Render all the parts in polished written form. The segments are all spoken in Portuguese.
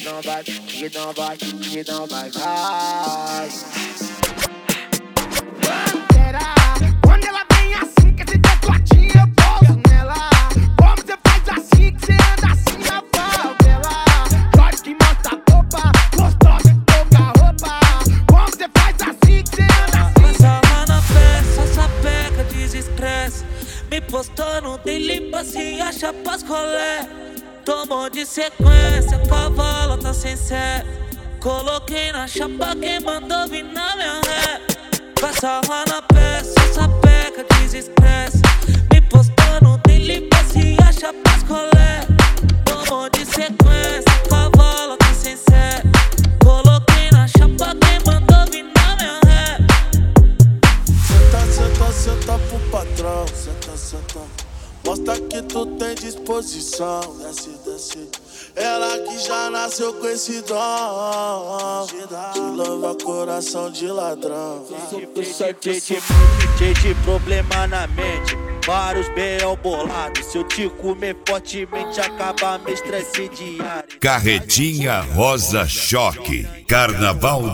não vai, vai. Será? Quando ela vem assim, que esse decotinho eu pouso nela. Como você faz assim, que você anda assim na favela? Jorge que mostra a roupa, gostosa de pouca roupa. Como você faz assim, que você anda assim? Passa lá na festa, sapeca, desestresse. Me postou no daily, se acha pras colé. Tomou de sequência, cavalo tá sem sé. Coloquei na chapa quem mandou vir na minha ré. Passa lá na peça, sapeca, desestresse. Me postou no daily, se acha pras colé. Tomou de sequência, cavalo tá sem sé. Coloquei na chapa quem mandou vir na minha ré. Senta pro patrão, senta. Mostra que tu tem disposição, desce. Ela que já nasceu com esse dom de lava coração de ladrão. Cheio de problema na mente, vários B.O. bolados. Se eu te comer fortemente, acaba meu estresse diário. Carretinha Rosa Choque, Carnaval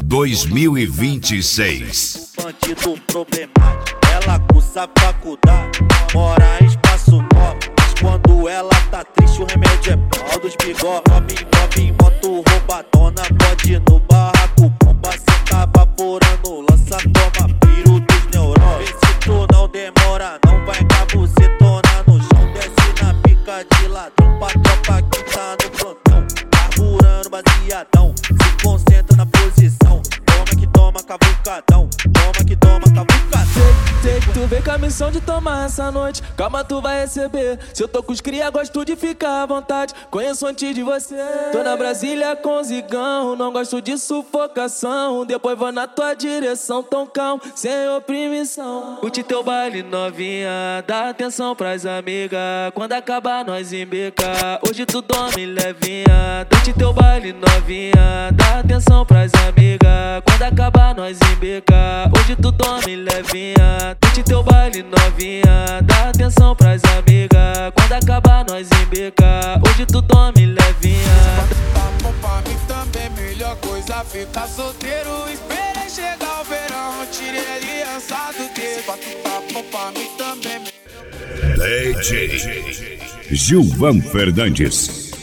2026. Bandido problemático, ela cursa faculdade, mora em espaço novo. Mas quando ela tá triste, o remédio é pau dos bigode. Novinho, moto roubadona, pode ir no barraco. Bomba, cê tá vaporando, lança, toma piro dos neurônios. Vê se tu não demora, não vai cabucetona no chão. Desce na pica de ladrão, pra tropa que tá no plantão. Carburando baseadão, se concentra na posição. Toma que toma, cavucadão. Toma que toma, cavucadão. Sei que tu vem com a missão de tomar essa noite. Calma, tu vai receber. Se eu tô com os cria, gosto de ficar à vontade. Conheço antes de você. Tô na Brasília com zigão, não gosto de sufocação. Depois vou na tua direção, tão calmo, sem oprimição. Curte teu baile novinha, dá atenção pras amigas. Quando acabar nós embeca, hoje tu dorme levinha. Curte teu baile novinha, dá atenção pras amigas. Quando acabar nós embeca, hoje tu dorme levinha. Curte teu baile novinha, dá atenção pras amigas. Quando acabar nós embeca, hoje tu dorme levinha. Tá bom pra mim também, melhor coisa ficar solteiro. Esperei chegar o verão, tirei a aliança do dedo. Tá bom pra mim também. DJ Gilvan Fernandes.